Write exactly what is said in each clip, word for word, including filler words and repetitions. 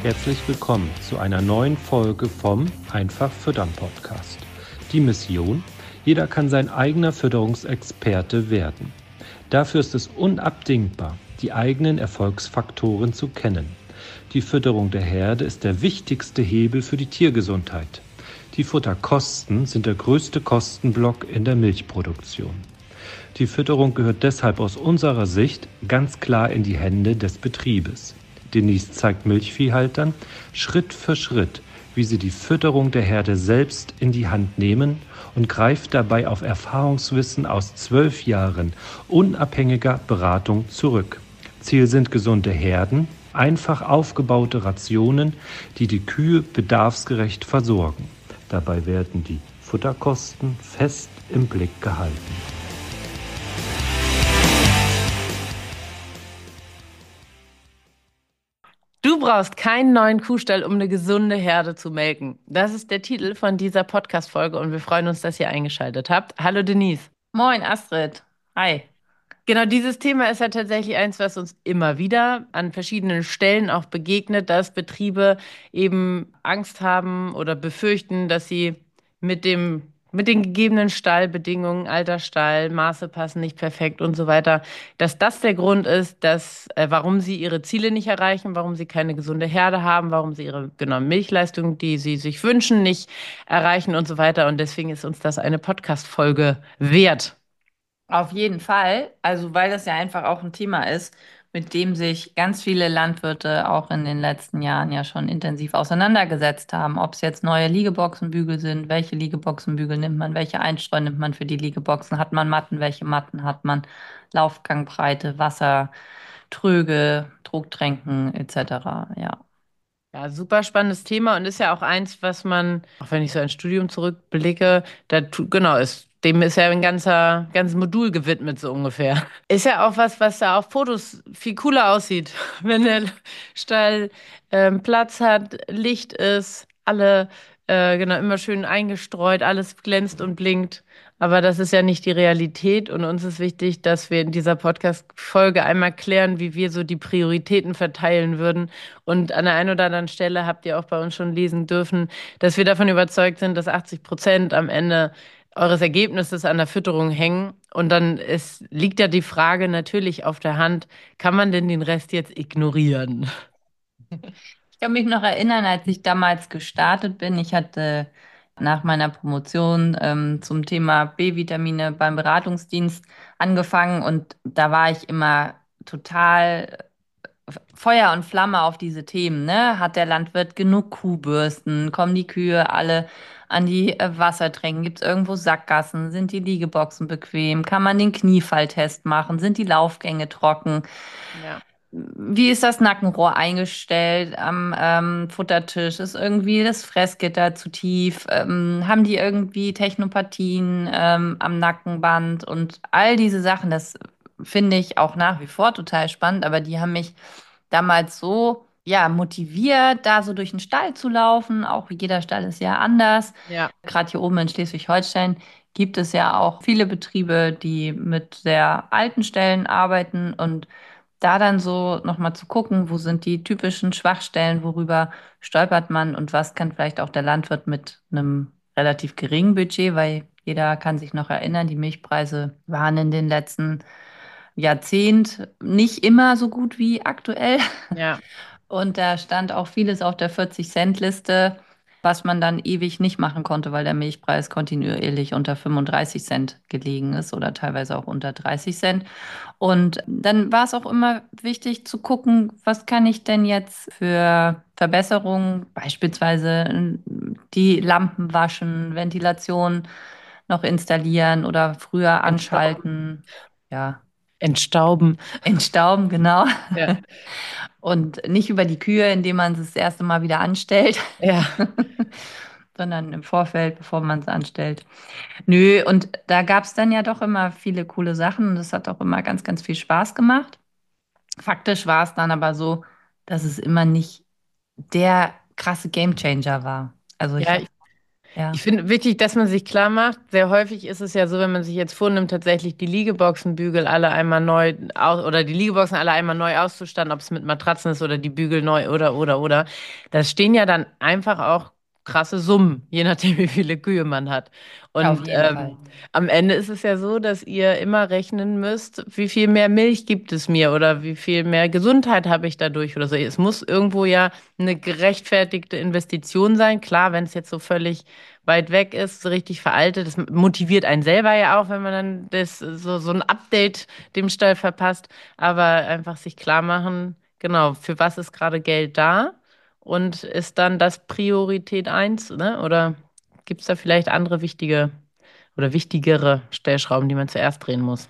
Herzlich willkommen zu einer neuen Folge vom Einfach Füttern Podcast. Die Mission: Jeder kann sein eigener Fütterungsexperte werden. Dafür ist es unabdingbar, die eigenen Erfolgsfaktoren zu kennen. Die Fütterung der Herde ist der wichtigste Hebel für die Tiergesundheit. Die Futterkosten sind der größte Kostenblock in der Milchproduktion. Die Fütterung gehört deshalb aus unserer Sicht ganz klar in die Hände des Betriebes. Denise zeigt Milchviehhaltern Schritt für Schritt, wie sie die Fütterung der Herde selbst in die Hand nehmen und greift dabei auf Erfahrungswissen aus zwölf Jahren unabhängiger Beratung zurück. Ziel sind gesunde Herden, einfach aufgebaute Rationen, die die Kühe bedarfsgerecht versorgen. Dabei werden die Futterkosten fest im Blick gehalten. Du brauchst keinen neuen Kuhstall, um eine gesunde Herde zu melken. Das ist der Titel von dieser Podcast-Folge und wir freuen uns, dass ihr eingeschaltet habt. Hallo Denise. Moin, Astrid. Hi. Genau, dieses Thema ist ja tatsächlich eins, was uns immer wieder an verschiedenen Stellen auch begegnet, dass Betriebe eben Angst haben oder befürchten, dass sie mit dem, mit den gegebenen Stallbedingungen, alter Stall, Maße passen nicht perfekt und so weiter, dass das der Grund ist, dass, äh, warum sie ihre Ziele nicht erreichen, warum sie keine gesunde Herde haben, warum sie ihre genau Milchleistung, die sie sich wünschen, nicht erreichen und so weiter. Und deswegen ist uns das eine Podcast-Folge wert. Auf jeden Fall. Also, weil das ja einfach auch ein Thema ist, mit dem sich ganz viele Landwirte auch in den letzten Jahren ja schon intensiv auseinandergesetzt haben. Ob es jetzt neue Liegeboxenbügel sind, welche Liegeboxenbügel nimmt man, welche Einstreu nimmt man für die Liegeboxen, hat man Matten, welche Matten hat man, Laufgangbreite, Wasser, Tröge, Trugtränken et cetera. Ja. Ja, super spannendes Thema und ist ja auch eins, was man, auch wenn ich so ein Studium zurückblicke, da tu, genau ist, dem ist ja ein ganzer, ganzes Modul gewidmet, so ungefähr. Ist ja auch was, was da auf Fotos viel cooler aussieht, wenn der Stall ähm, Platz hat, Licht ist, alle äh, genau immer schön eingestreut, alles glänzt und blinkt. Aber das ist ja nicht die Realität und uns ist wichtig, dass wir in dieser Podcast-Folge einmal klären, wie wir so die Prioritäten verteilen würden. Und an der einen oder anderen Stelle habt ihr auch bei uns schon lesen dürfen, dass wir davon überzeugt sind, dass achtzig Prozent am Ende eures Ergebnisses an der Fütterung hängen. Und dann ist, liegt ja die Frage natürlich auf der Hand, kann man denn den Rest jetzt ignorieren? Ich kann mich noch erinnern, als ich damals gestartet bin. Ich hatte nach meiner Promotion ähm, zum Thema B-Vitamine beim Beratungsdienst angefangen und da war ich immer total Feuer und Flamme auf diese Themen, ne? Hat der Landwirt genug Kuhbürsten? Kommen die Kühe alle an die äh, Wassertränken? Gibt es irgendwo Sackgassen? Sind die Liegeboxen bequem? Kann man den Kniefalltest machen? Sind die Laufgänge trocken? Ja. Wie ist das Nackenrohr eingestellt am ähm, Futtertisch? Ist irgendwie das Fressgitter zu tief? Ähm, haben die irgendwie Technopathien ähm, am Nackenband? Und all diese Sachen, das finde ich auch nach wie vor total spannend, aber die haben mich damals so, ja, motiviert, da so durch den Stall zu laufen. Auch jeder Stall ist ja anders. Ja. Gerade hier oben in Schleswig-Holstein gibt es ja auch viele Betriebe, die mit sehr alten Stellen arbeiten und da dann so nochmal zu gucken, wo sind die typischen Schwachstellen, worüber stolpert man und was kann vielleicht auch der Landwirt mit einem relativ geringen Budget, weil jeder kann sich noch erinnern, die Milchpreise waren in den letzten Jahrzehnt nicht immer so gut wie aktuell. Ja. Und da stand auch vieles auf der vierzig-Cent-Liste, was man dann ewig nicht machen konnte, weil der Milchpreis kontinuierlich unter fünfunddreißig Cent gelegen ist oder teilweise auch unter dreißig Cent. Und dann war es auch immer wichtig zu gucken, was kann ich denn jetzt für Verbesserungen, beispielsweise die Lampen waschen, Ventilation noch installieren oder früher Entstauben. anschalten. Ja, Entstauben. entstauben, genau. Ja. Und nicht über die Kühe, indem man es das erste Mal wieder anstellt, Ja. sondern im Vorfeld, bevor man es anstellt. Nö, und da gab es dann ja doch immer viele coole Sachen und es hat auch immer ganz, ganz viel Spaß gemacht. Faktisch war es dann aber so, dass es immer nicht der krasse Gamechanger war. Also ich Ja, habe, Ja. Ich finde wichtig, dass man sich klar macht, sehr häufig ist es ja so, wenn man sich jetzt vornimmt, tatsächlich die Liegeboxenbügel alle einmal neu aus, oder die Liegeboxen alle einmal neu auszustatten, ob es mit Matratzen ist oder die Bügel neu oder oder oder. Da stehen ja dann einfach auch krasse Summen, je nachdem, wie viele Kühe man hat. Auf Und jeden Fall. ähm, am Ende ist es ja so, dass ihr immer rechnen müsst, wie viel mehr Milch gibt es mir oder wie viel mehr Gesundheit habe ich dadurch oder so. Es muss irgendwo ja eine gerechtfertigte Investition sein. Klar, wenn es jetzt so völlig weit weg ist, so richtig veraltet. Das motiviert einen selber ja auch, wenn man dann das, so, so ein Update dem Stall verpasst. Aber einfach sich klar machen, genau, für was ist gerade Geld da und ist dann das Priorität eins, ne? Oder gibt es da vielleicht andere wichtige oder wichtigere Stellschrauben, die man zuerst drehen muss?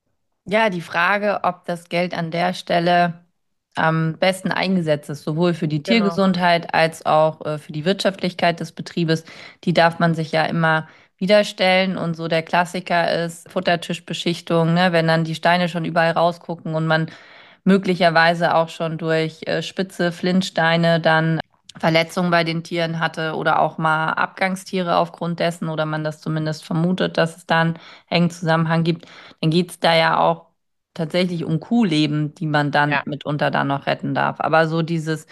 Ja, die Frage, ob das Geld an der Stelle am besten eingesetzt ist, sowohl für die Genau. Tiergesundheit als auch äh, für die Wirtschaftlichkeit des Betriebes, die darf man sich ja immer wieder stellen. Und so der Klassiker ist Futtertischbeschichtung, ne? Wenn dann die Steine schon überall rausgucken und man möglicherweise auch schon durch äh, spitze Flintsteine dann Verletzungen bei den Tieren hatte oder auch mal Abgangstiere aufgrund dessen oder man das zumindest vermutet, dass es da einen engen Zusammenhang gibt, dann geht es da ja auch tatsächlich um Kuhleben, die man dann Ja, mitunter dann noch retten darf. Aber so dieses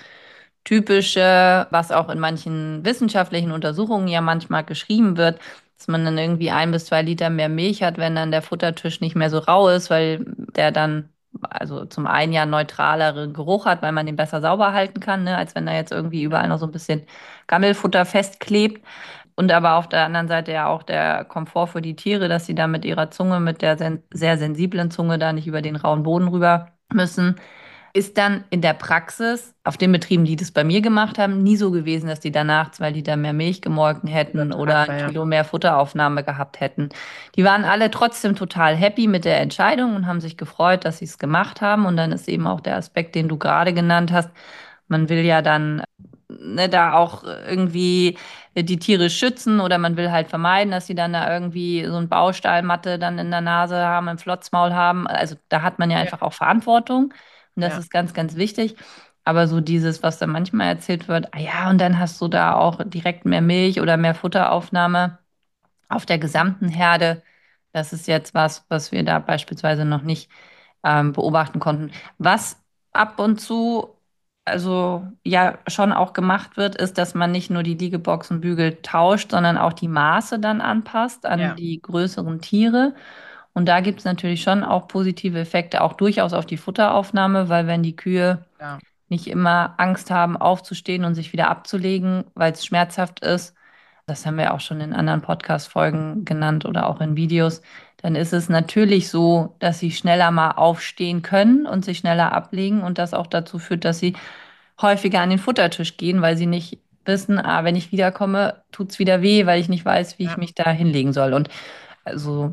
typische, was auch in manchen wissenschaftlichen Untersuchungen ja manchmal geschrieben wird, dass man dann irgendwie ein bis zwei Liter mehr Milch hat, wenn dann der Futtertisch nicht mehr so rau ist, weil der dann also zum einen ja neutraleren Geruch hat, weil man den besser sauber halten kann, ne, als wenn da jetzt irgendwie überall noch so ein bisschen Gammelfutter festklebt. Und aber auf der anderen Seite ja auch der Komfort für die Tiere, dass sie da mit ihrer Zunge, mit der sen sehr sensiblen Zunge da nicht über den rauen Boden rüber müssen. Ist dann in der Praxis, auf den Betrieben, die das bei mir gemacht haben, nie so gewesen, dass die danach zwei Liter mehr Milch gemolken hätten oder ein übertragbar, ja. Kilo mehr Futteraufnahme gehabt hätten. Die waren alle trotzdem total happy mit der Entscheidung und haben sich gefreut, dass sie es gemacht haben. Und dann ist eben auch der Aspekt, den du gerade genannt hast. Man will ja dann ne, da auch irgendwie die Tiere schützen oder man will halt vermeiden, dass sie dann da irgendwie so ein Baustahlmatte dann in der Nase haben, im Flotzmaul haben. Also da hat man ja Ja, einfach auch Verantwortung und das ja, ist ganz, ganz wichtig. Aber so dieses, was da manchmal erzählt wird, ah ja, und dann hast du da auch direkt mehr Milch oder mehr Futteraufnahme auf der gesamten Herde. Das ist jetzt was, was wir da beispielsweise noch nicht ähm, beobachten konnten. Was ab und zu, also ja schon auch gemacht wird, ist, dass man nicht nur die Liegeboxenbügel tauscht, sondern auch die Maße dann anpasst an ja, die größeren Tiere. Und da gibt es natürlich schon auch positive Effekte, auch durchaus auf die Futteraufnahme, weil wenn die Kühe ja. nicht immer Angst haben, aufzustehen und sich wieder abzulegen, weil es schmerzhaft ist, das haben wir auch schon in anderen Podcast-Folgen genannt oder auch in Videos, dann ist es natürlich so, dass sie schneller mal aufstehen können und sich schneller ablegen und das auch dazu führt, dass sie häufiger an den Futtertisch gehen, weil sie nicht wissen, ah, wenn ich wiederkomme, tut es wieder weh, weil ich nicht weiß, wie ich Ja. mich da hinlegen soll. Und also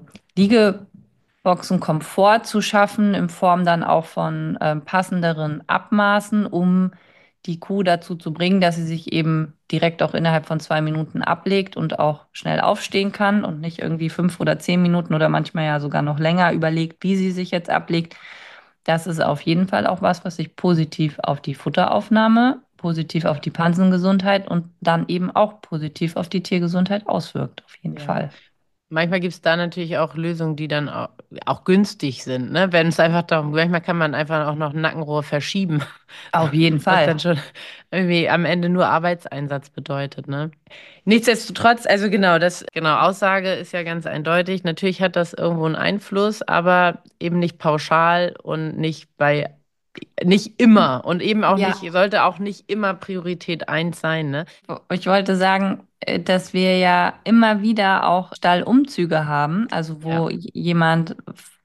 Liegeboxen Komfort zu schaffen in Form dann auch von ähm, passenderen Abmaßen, um die Kuh dazu zu bringen, dass sie sich eben direkt auch innerhalb von zwei Minuten ablegt und auch schnell aufstehen kann und nicht irgendwie fünf oder zehn Minuten oder manchmal ja sogar noch länger überlegt, wie sie sich jetzt ablegt. Das ist auf jeden Fall auch was, was sich positiv auf die Futteraufnahme, positiv auf die Pansengesundheit und dann eben auch positiv auf die Tiergesundheit auswirkt. Auf jeden Ja. Fall. Manchmal gibt es da natürlich auch Lösungen, die dann auch, auch günstig sind, ne? Wenn es einfach darum, manchmal kann man einfach auch noch ein Nackenrohr verschieben, Auf jeden was dann Fall. schon irgendwie am Ende nur Arbeitseinsatz bedeutet, ne? Nichtsdestotrotz, also genau, das, genau, Aussage ist ja ganz eindeutig. Natürlich hat das irgendwo einen Einfluss, aber eben nicht pauschal und nicht bei, nicht immer und eben auch nicht, Ja, sollte auch nicht immer Priorität eins sein, ne? ich wollte sagen, äh, dass wir ja immer wieder auch Stallumzüge haben, also Ja, wo j- jemand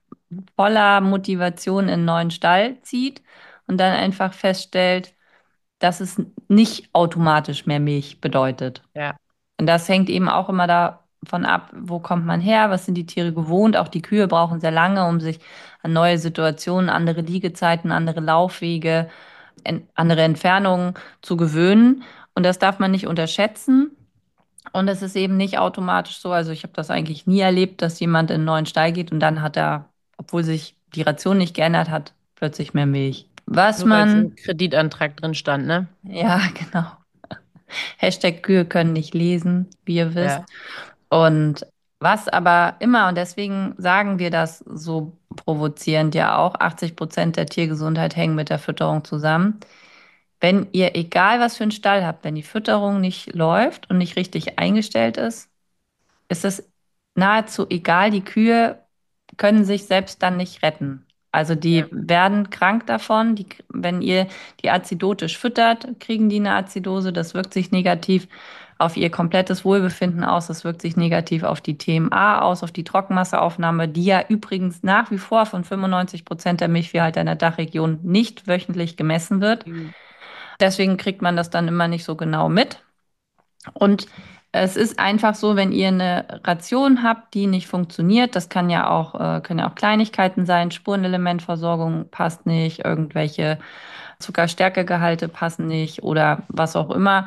voller Motivation in einen neuen Stall zieht und dann einfach feststellt, dass es nicht automatisch mehr Milch bedeutet. ja, Und das hängt eben auch immer davon ab, wo kommt man her, was sind die Tiere gewohnt. Auch die Kühe brauchen sehr lange, um sich an neue Situationen, andere Liegezeiten, andere Laufwege, en andere Entfernungen zu gewöhnen. Und das darf man nicht unterschätzen. Und es ist eben nicht automatisch so. Also ich habe das eigentlich nie erlebt, dass jemand in einen neuen Stall geht und dann hat er, obwohl sich die Ration nicht geändert hat, plötzlich mehr Milch. Was nur weil es man, im Kreditantrag drin stand, ne? ja, genau. Hashtag Kühe können nicht lesen, wie ihr wisst. Ja. Und was aber immer, und deswegen sagen wir das so provozierend ja auch, achtzig Prozent der Tiergesundheit hängen mit der Fütterung zusammen. Wenn ihr, egal was für einen Stall habt, wenn die Fütterung nicht läuft und nicht richtig eingestellt ist, ist es nahezu egal. Die Kühe können sich selbst dann nicht retten. Also die Ja. werden krank davon. Die, wenn ihr die azidotisch füttert, kriegen die eine Azidose. Das wirkt sich negativ auf ihr komplettes Wohlbefinden aus. Das wirkt sich negativ auf die T M A aus, auf die Trockenmasseaufnahme, die ja übrigens nach wie vor von fünfundneunzig Prozent der Milchviehhalter in der Dachregion nicht wöchentlich gemessen wird. Mhm. Deswegen kriegt man das dann immer nicht so genau mit. Und es ist einfach so, wenn ihr eine Ration habt, die nicht funktioniert, das kann ja auch, äh, können ja auch Kleinigkeiten sein, Spurenelementversorgung passt nicht, irgendwelche Zuckerstärkegehalte passen nicht oder was auch immer,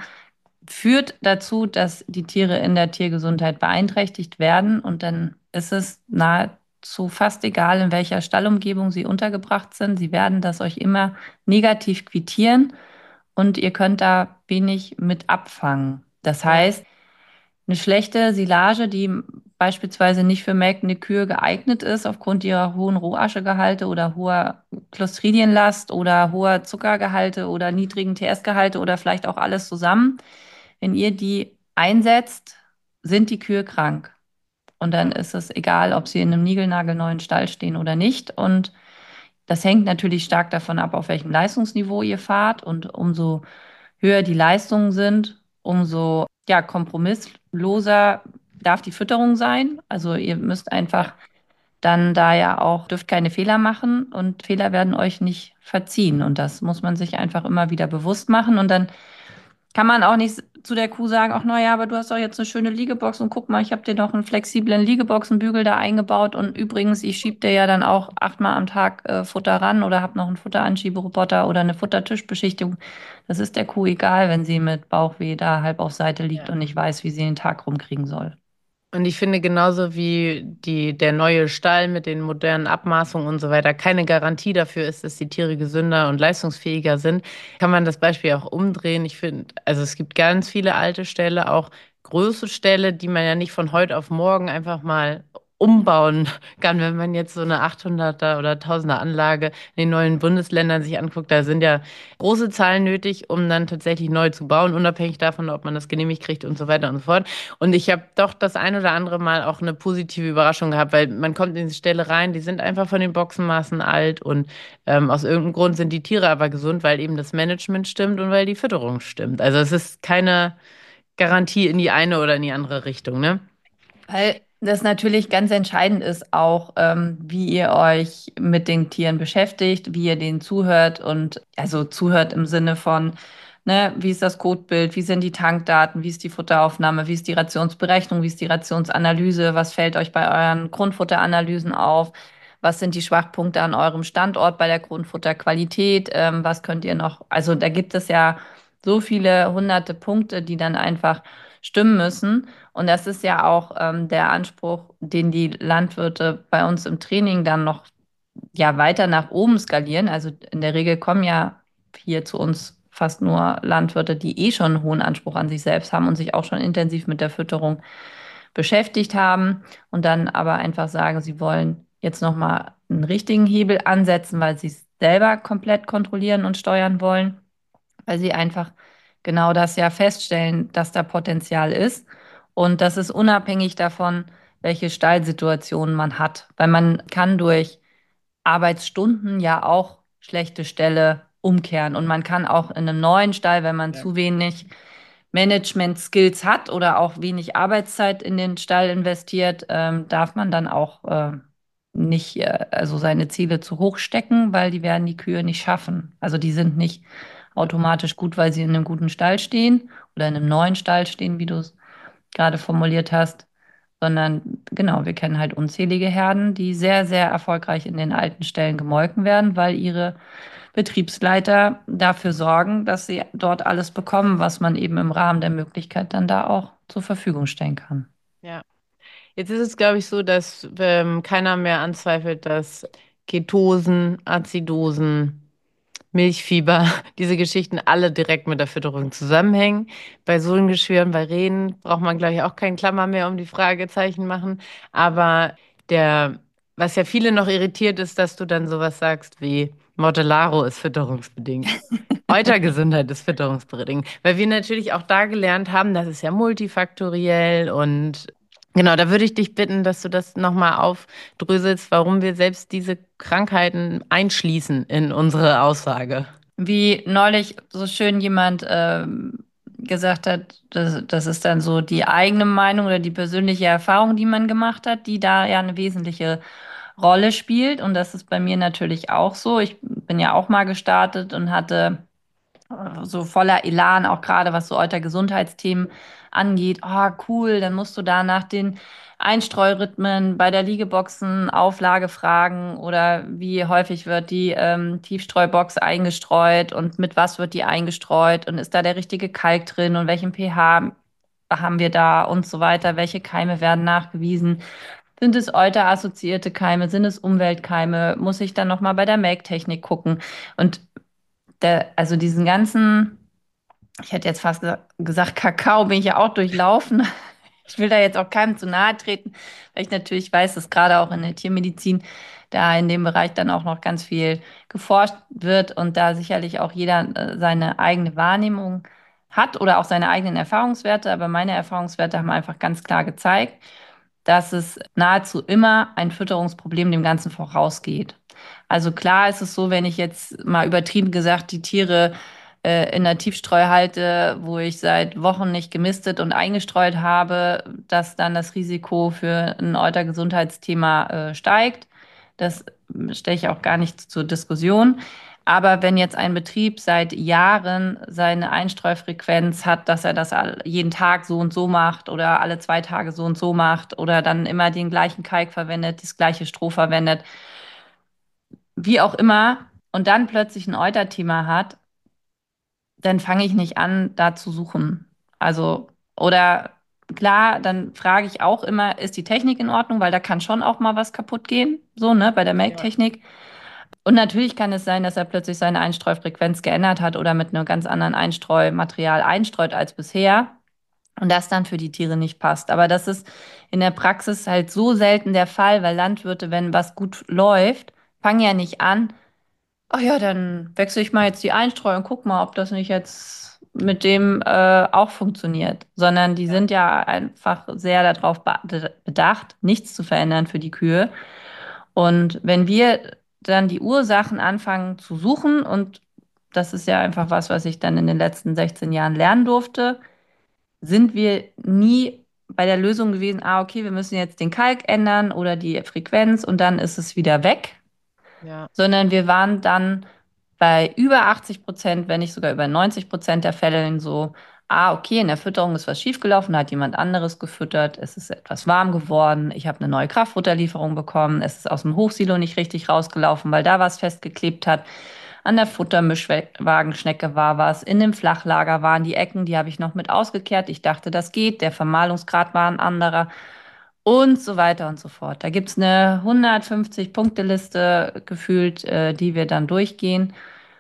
führt dazu, dass die Tiere in der Tiergesundheit beeinträchtigt werden. Und dann ist es nahezu fast egal, in welcher Stallumgebung sie untergebracht sind. Sie werden das euch immer negativ quittieren und ihr könnt da wenig mit abfangen. Das Ja. heißt, eine schlechte Silage, die beispielsweise nicht für melkende Kühe geeignet ist, aufgrund ihrer hohen Rohaschegehalte oder hoher Clostridienlast oder hoher Zuckergehalte oder niedrigen T S-Gehalte oder vielleicht auch alles zusammen. Wenn ihr die einsetzt, sind die Kühe krank. Und dann Ja. ist es egal, ob sie in einem niegelnagelneuen Stall stehen oder nicht. Und das hängt natürlich stark davon ab, auf welchem Leistungsniveau ihr fahrt. Und umso höher die Leistungen sind, umso ja, kompromissloser darf die Fütterung sein. Also ihr müsst Ja. einfach dann da ja auch, dürft keine Fehler machen und Fehler werden euch nicht verziehen. Und das muss man sich einfach immer wieder bewusst machen. Und dann kann man auch nicht zu der Kuh sagen, ach naja, aber du hast doch jetzt eine schöne Liegebox und guck mal, ich habe dir noch einen flexiblen Liegeboxenbügel da eingebaut und übrigens, ich schieb dir ja dann auch achtmal am Tag äh, Futter ran oder habe noch einen Futteranschieberoboter oder eine Futtertischbeschichtung. Das ist der Kuh egal, wenn sie mit Bauchweh da halb auf Seite liegt Ja. und nicht weiß, wie sie den Tag rumkriegen soll. Und ich finde genauso wie die, der neue Stall mit den modernen Abmaßungen und so weiter keine Garantie dafür ist, dass die Tiere gesünder und leistungsfähiger sind, kann man das Beispiel auch umdrehen. Ich finde, also es gibt ganz viele alte Ställe, auch große Ställe, die man ja nicht von heute auf morgen einfach mal umbauen kann. Wenn man jetzt so eine achthunderter oder tausender Anlage in den neuen Bundesländern sich anguckt, da sind ja große Zahlen nötig, um dann tatsächlich neu zu bauen, unabhängig davon, ob man das genehmigt kriegt und so weiter und so fort. Und ich habe doch das ein oder andere Mal auch eine positive Überraschung gehabt, weil man kommt in die Ställe rein, die sind einfach von den Boxenmaßen alt und ähm, aus irgendeinem Grund sind die Tiere aber gesund, weil eben das Management stimmt und weil die Fütterung stimmt. Also es ist keine Garantie in die eine oder in die andere Richtung, ne? Weil das natürlich ganz entscheidend ist, auch ähm, wie ihr euch mit den Tieren beschäftigt, wie ihr denen zuhört und also zuhört im Sinne von, ne, wie ist das Kotbild, wie sind die Tankdaten, wie ist die Futteraufnahme, wie ist die Rationsberechnung, wie ist die Rationsanalyse, was fällt euch bei euren Grundfutteranalysen auf, was sind die Schwachpunkte an eurem Standort bei der Grundfutterqualität, ähm, was könnt ihr noch, also da gibt es ja so viele hunderte Punkte, die dann einfach stimmen müssen. Und das ist ja auch ähm, der Anspruch, den die Landwirte bei uns im Training dann noch ja weiter nach oben skalieren. Also in der Regel kommen ja hier zu uns fast nur Landwirte, die eh schon einen hohen Anspruch an sich selbst haben und sich auch schon intensiv mit der Fütterung beschäftigt haben und dann aber einfach sagen, sie wollen jetzt nochmal einen richtigen Hebel ansetzen, weil sie es selber komplett kontrollieren und steuern wollen, weil sie einfach genau das ja feststellen, dass da Potenzial ist. Und das ist unabhängig davon, welche Stallsituation man hat. Weil man kann durch Arbeitsstunden ja auch schlechte Ställe umkehren. Und man kann auch in einem neuen Stall, wenn man Ja. zu wenig Management-Skills hat oder auch wenig Arbeitszeit in den Stall investiert, ähm, darf man dann auch äh, nicht äh, also seine Ziele zu hoch stecken, weil die werden die Kühe nicht schaffen. Also die sind nicht automatisch gut, weil sie in einem guten Stall stehen oder in einem neuen Stall stehen, wie du es gerade formuliert hast, sondern genau, wir kennen halt unzählige Herden, die sehr, sehr erfolgreich in den alten Ställen gemolken werden, weil ihre Betriebsleiter dafür sorgen, dass sie dort alles bekommen, was man eben im Rahmen der Möglichkeit dann da auch zur Verfügung stellen kann. Ja. Jetzt ist es, glaube ich, so, dass ähm, keiner mehr anzweifelt, dass Ketosen, Azidosen, Milchfieber, diese Geschichten alle direkt mit der Fütterung zusammenhängen. Bei Sohlengeschwüren, bei Rehen braucht man, glaube ich, auch keinen Klammer mehr um die Fragezeichen machen. Aber der, was ja viele noch irritiert, ist, dass du dann sowas sagst wie Mortellaro ist fütterungsbedingt. Eutergesundheit ist fütterungsbedingt. Weil wir natürlich auch da gelernt haben, das ist ja multifaktoriell und genau, da würde ich dich bitten, dass du das nochmal aufdröselst, warum wir selbst diese Krankheiten einschließen in unsere Aussage. Wie neulich so schön jemand ähm, gesagt hat, das, das ist dann so die eigene Meinung oder die persönliche Erfahrung, die man gemacht hat, die da ja eine wesentliche Rolle spielt. Und das ist bei mir natürlich auch so. Ich bin ja auch mal gestartet und hatte so voller Elan, auch gerade was so Euter-Gesundheitsthemen angeht. Oh, cool, dann musst du da nach den Einstreurhythmen bei der Liegeboxen Auflage fragen oder wie häufig wird die ähm, Tiefstreubox eingestreut und mit was wird die eingestreut und ist da der richtige Kalk drin und welchen pH haben wir da und so weiter, welche Keime werden nachgewiesen. Sind es Euter-assoziierte Keime? Sind es Umweltkeime? Muss ich dann nochmal bei der Melktechnik gucken? Und der, also diesen ganzen, ich hätte jetzt fast gesa- gesagt, Kakao bin ich ja auch durchlaufen. Ich will da jetzt auch keinem zu nahe treten, weil ich natürlich weiß, dass gerade auch in der Tiermedizin da in dem Bereich dann auch noch ganz viel geforscht wird und da sicherlich auch jeder äh, seine eigene Wahrnehmung hat oder auch seine eigenen Erfahrungswerte. Aber meine Erfahrungswerte haben einfach ganz klar gezeigt, dass es nahezu immer ein Fütterungsproblem dem Ganzen vorausgeht. Also klar ist es so, wenn ich jetzt mal übertrieben gesagt die Tiere äh, in der Tiefstreu halte, wo ich seit Wochen nicht gemistet und eingestreut habe, dass dann das Risiko für ein Eutergesundheitsthema äh, steigt. Das stelle ich auch gar nicht zur Diskussion. Aber wenn jetzt ein Betrieb seit Jahren seine Einstreufrequenz hat, dass er das all- jeden Tag so und so macht oder alle zwei Tage so und so macht oder dann immer den gleichen Kalk verwendet, das gleiche Stroh verwendet, wie auch immer, und dann plötzlich ein Euter-Thema hat, dann fange ich nicht an, da zu suchen. Also, oder klar, dann frage ich auch immer, ist die Technik in Ordnung, weil da kann schon auch mal was kaputt gehen, so, ne, bei der Ja. Melktechnik. Und natürlich kann es sein, dass er plötzlich seine Einstreufrequenz geändert hat oder mit einem ganz anderen Einstreumaterial einstreut als bisher und das dann für die Tiere nicht passt. Aber das ist in der Praxis halt so selten der Fall, weil Landwirte, wenn was gut läuft, fangen ja nicht an, ach ja, dann wechsle ich mal jetzt die Einstreu und guck mal, ob das nicht jetzt mit dem äh, auch funktioniert. Sondern die sind ja einfach sehr darauf be bedacht, nichts zu verändern für die Kühe. Und wenn wir dann die Ursachen anfangen zu suchen, und das ist ja einfach was, was ich dann in den letzten sechzehn Jahren lernen durfte, sind wir nie bei der Lösung gewesen, ah, okay, wir müssen jetzt den Kalk ändern oder die Frequenz und dann ist es wieder weg, Ja. sondern wir waren dann bei über achtzig Prozent, wenn nicht sogar über neunzig Prozent der Fälle so, ah, okay, in der Fütterung ist was schiefgelaufen, hat jemand anderes gefüttert, es ist etwas warm geworden, ich habe eine neue Kraftfutterlieferung bekommen, es ist aus dem Hochsilo nicht richtig rausgelaufen, weil da was festgeklebt hat. An der Futtermischwagenschnecke war was, in dem Flachlager waren die Ecken, die habe ich noch mit ausgekehrt. Ich dachte, das geht, der Vermahlungsgrad war ein anderer und so weiter und so fort. Da gibt es eine hundertfünfzig-Punkte-Liste gefühlt, äh, die wir dann durchgehen.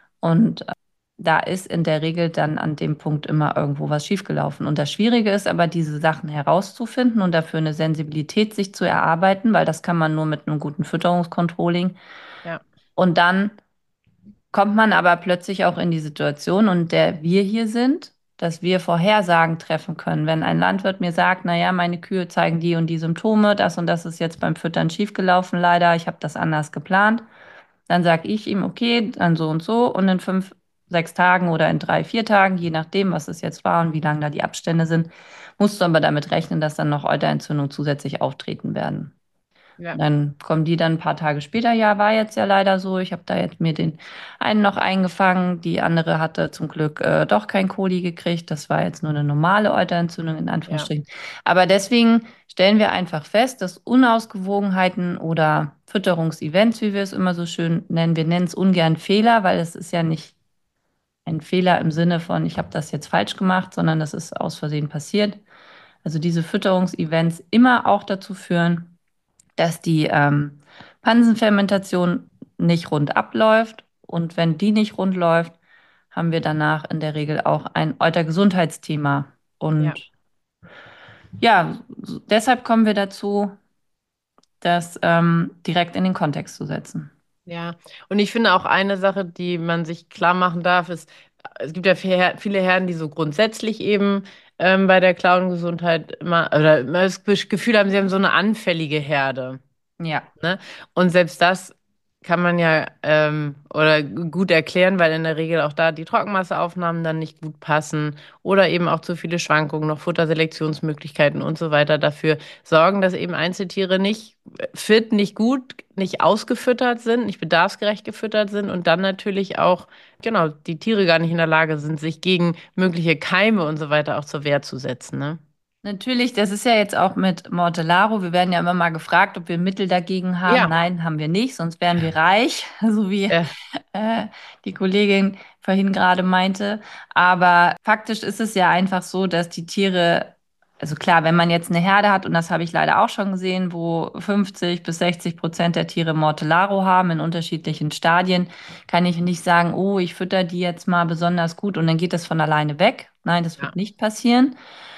Und äh, da ist in der Regel dann an dem Punkt immer irgendwo was schiefgelaufen. Und das Schwierige ist aber, diese Sachen herauszufinden und dafür eine Sensibilität sich zu erarbeiten, weil das kann man nur mit einem guten Fütterungskontrolling. Ja. Und dann kommt man aber plötzlich auch in die Situation, in der wir hier sind, dass wir Vorhersagen treffen können. Wenn ein Landwirt mir sagt, naja, meine Kühe zeigen die und die Symptome, das und das ist jetzt beim Füttern schiefgelaufen, leider, ich habe das anders geplant, dann sage ich ihm, okay, dann so und so und in fünf, sechs Tagen oder in drei, vier Tagen, je nachdem, was es jetzt war und wie lang da die Abstände sind, musst du aber damit rechnen, dass dann noch Euterentzündungen zusätzlich auftreten werden. Ja. Dann kommen die dann ein paar Tage später. Ja, war jetzt ja leider so. Ich habe da jetzt mir den einen noch eingefangen. Die andere hatte zum Glück äh, doch kein Koli gekriegt. Das war jetzt nur eine normale Euterentzündung in Ja. Anführungsstrichen. Aber deswegen stellen wir einfach fest, dass Unausgewogenheiten oder Fütterungsevents, wie wir es immer so schön nennen, wir nennen es ungern Fehler, weil es ist ja nicht ein Fehler im Sinne von, ich habe das jetzt falsch gemacht, sondern das ist aus Versehen passiert. Also diese Fütterungsevents immer auch dazu führen, dass die ähm, Pansenfermentation nicht rund abläuft Und wenn die nicht rund läuft, haben wir danach in der Regel auch ein Eutergesundheitsthema. Und ja, ja deshalb kommen wir dazu, das ähm, direkt in den Kontext zu setzen. Ja, und ich finde auch eine Sache, die man sich klar machen darf, ist, es gibt ja viele viele Herden, die so grundsätzlich eben ähm, bei der Klauengesundheit immer, oder immer das Gefühl haben, sie haben so eine anfällige Herde. Ja. Ne? Und selbst das kann man ja ähm, oder gut erklären, weil in der Regel auch da die Trockenmasseaufnahmen dann nicht gut passen oder eben auch zu viele Schwankungen, noch Futterselektionsmöglichkeiten und so weiter dafür sorgen, dass eben Einzeltiere nicht fit, nicht gut, nicht ausgefüttert sind, nicht bedarfsgerecht gefüttert sind und dann natürlich auch, genau, die Tiere gar nicht in der Lage sind, sich gegen mögliche Keime und so weiter auch zur Wehr zu setzen, ne? Natürlich, das ist ja jetzt auch mit Mortellaro. Wir werden ja immer mal gefragt, ob wir Mittel dagegen haben. Ja. Nein, haben wir nicht, sonst wären wir reich, so wie Ja. äh, die Kollegin vorhin gerade meinte. Aber faktisch ist es ja einfach so, dass die Tiere, also klar, wenn man jetzt eine Herde hat, und das habe ich leider auch schon gesehen, wo fünfzig bis sechzig Prozent der Tiere Mortellaro haben in unterschiedlichen Stadien, kann ich nicht sagen, oh, ich fütter die jetzt mal besonders gut und dann geht das von alleine weg. Nein, das wird Ja. nicht passieren.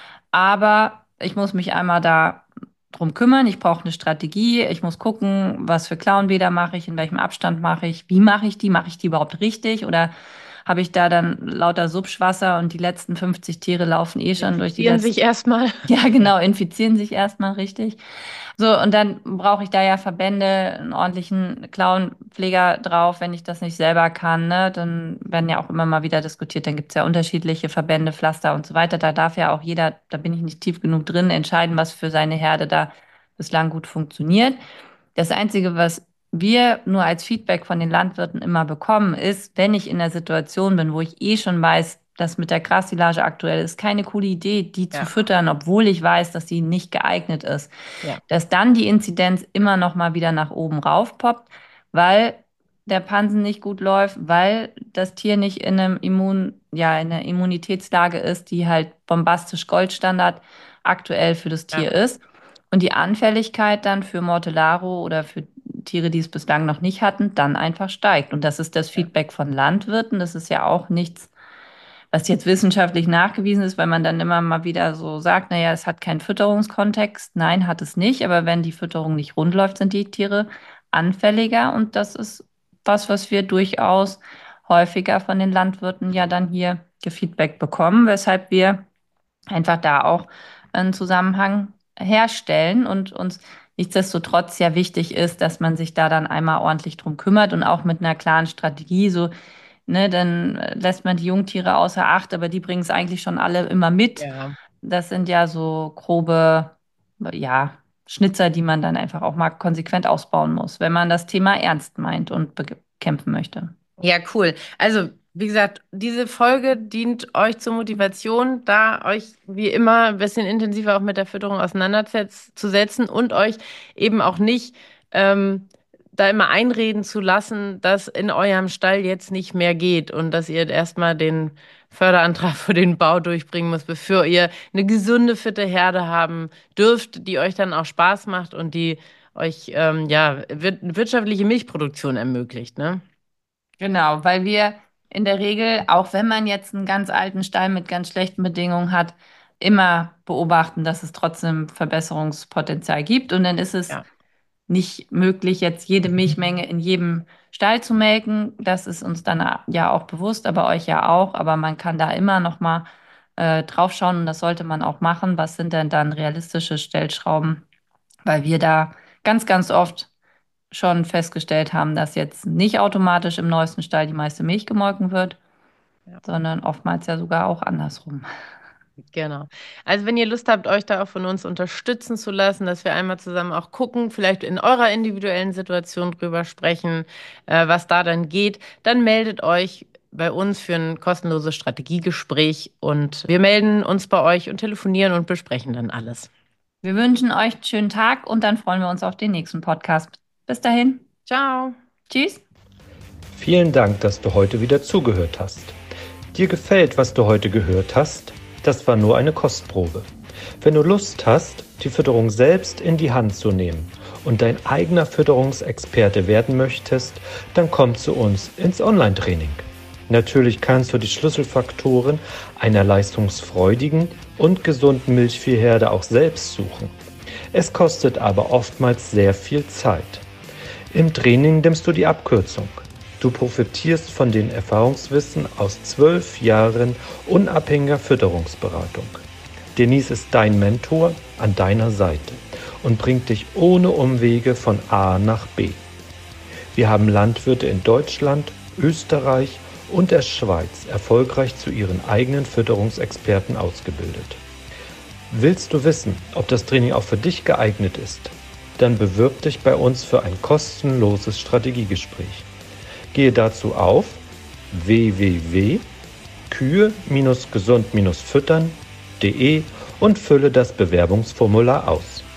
Aber ich muss mich einmal da drum kümmern. Ich brauche eine Strategie. Ich muss gucken, was für Klauenbäder mache ich, in welchem Abstand mache ich, wie mache ich die, mache ich die überhaupt richtig oder habe ich da dann lauter Subschwasser und die letzten fünfzig Tiere laufen eh schon durch die Infizieren letzten... sich erstmal. Ja, genau, infizieren sich erstmal richtig. So, und dann brauche ich da ja Verbände, einen ordentlichen Klauenpfleger drauf, wenn ich das nicht selber kann, ne? Dann werden ja auch immer mal wieder diskutiert, dann gibt es ja unterschiedliche Verbände, Pflaster und so weiter. Da darf ja auch jeder, da bin ich nicht tief genug drin, entscheiden, was für seine Herde da bislang gut funktioniert. Das Einzige, was wir nur als Feedback von den Landwirten immer bekommen, ist, wenn ich in der Situation bin, wo ich eh schon weiß, dass mit der Grassilage aktuell ist keine coole Idee, die Ja. zu füttern, obwohl ich weiß, dass sie nicht geeignet ist, Ja. dass dann die Inzidenz immer noch mal wieder nach oben raufpoppt, weil der Pansen nicht gut läuft, weil das Tier nicht in einem Immun, ja, in einer Immunitätslage ist, die halt bombastisch Goldstandard aktuell für das Tier Ja. ist. Und die Anfälligkeit dann für Mortellaro oder für Tiere, die es bislang noch nicht hatten, dann einfach steigt. Und das ist das Feedback von Landwirten. Das ist ja auch nichts, was jetzt wissenschaftlich nachgewiesen ist, weil man dann immer mal wieder so sagt, naja, es hat keinen Fütterungskontext. Nein, hat es nicht. Aber wenn die Fütterung nicht rund läuft, sind die Tiere anfälliger. Und das ist was, was wir durchaus häufiger von den Landwirten ja dann hier gefeedback bekommen, weshalb wir einfach da auch einen Zusammenhang herstellen und uns nichtsdestotrotz ja wichtig ist, dass man sich da dann einmal ordentlich drum kümmert und auch mit einer klaren Strategie, so, ne, dann lässt man die Jungtiere außer Acht, aber die bringen es eigentlich schon alle immer mit. Ja. Das sind ja so grobe, ja, Schnitzer, die man dann einfach auch mal konsequent ausbauen muss, wenn man das Thema ernst meint und bekämpfen möchte. Ja, cool. Also, wie gesagt, diese Folge dient euch zur Motivation, da euch wie immer ein bisschen intensiver auch mit der Fütterung auseinanderzusetzen und euch eben auch nicht ähm, da immer einreden zu lassen, dass in eurem Stall jetzt nicht mehr geht und dass ihr erstmal den Förderantrag für den Bau durchbringen müsst, bevor ihr eine gesunde, fitte Herde haben dürft, die euch dann auch Spaß macht und die euch ähm, ja wir wirtschaftliche Milchproduktion ermöglicht, ne? Genau, weil wir in der Regel, auch wenn man jetzt einen ganz alten Stall mit ganz schlechten Bedingungen hat, immer beobachten, dass es trotzdem Verbesserungspotenzial gibt. Und dann ist es Ja. nicht möglich, jetzt jede Milchmenge in jedem Stall zu melken. Das ist uns dann ja auch bewusst, aber euch ja auch. Aber man kann da immer noch mal äh, drauf schauen und das sollte man auch machen. Was sind denn dann realistische Stellschrauben? Weil wir da ganz, ganz oft schon festgestellt haben, dass jetzt nicht automatisch im neuesten Stall die meiste Milch gemolken wird, Ja. sondern oftmals ja sogar auch andersrum. Genau. Also wenn ihr Lust habt, euch da auch von uns unterstützen zu lassen, dass wir einmal zusammen auch gucken, vielleicht in eurer individuellen Situation drüber sprechen, äh, was da dann geht, dann meldet euch bei uns für ein kostenloses Strategiegespräch und wir melden uns bei euch und telefonieren und besprechen dann alles. Wir wünschen euch einen schönen Tag und dann freuen wir uns auf den nächsten Podcast. Bis dahin. Ciao. Tschüss. Vielen Dank, dass du heute wieder zugehört hast. Dir gefällt, was du heute gehört hast? Das war nur eine Kostprobe. Wenn du Lust hast, die Fütterung selbst in die Hand zu nehmen und dein eigener Fütterungsexperte werden möchtest, dann komm zu uns ins Online-Training. Natürlich kannst du die Schlüsselfaktoren einer leistungsfreudigen und gesunden Milchviehherde auch selbst suchen. Es kostet aber oftmals sehr viel Zeit. Im Training nimmst du die Abkürzung. Du profitierst von den Erfahrungswissen aus zwölf Jahren unabhängiger Fütterungsberatung. Denise ist dein Mentor an deiner Seite und bringt dich ohne Umwege von A nach B. Wir haben Landwirte in Deutschland, Österreich und der Schweiz erfolgreich zu ihren eigenen Fütterungsexperten ausgebildet. Willst du wissen, ob das Training auch für dich geeignet ist? Dann bewirb dich bei uns für ein kostenloses Strategiegespräch. Gehe dazu auf w w w punkt kühe gesund füttern punkt de und fülle das Bewerbungsformular aus.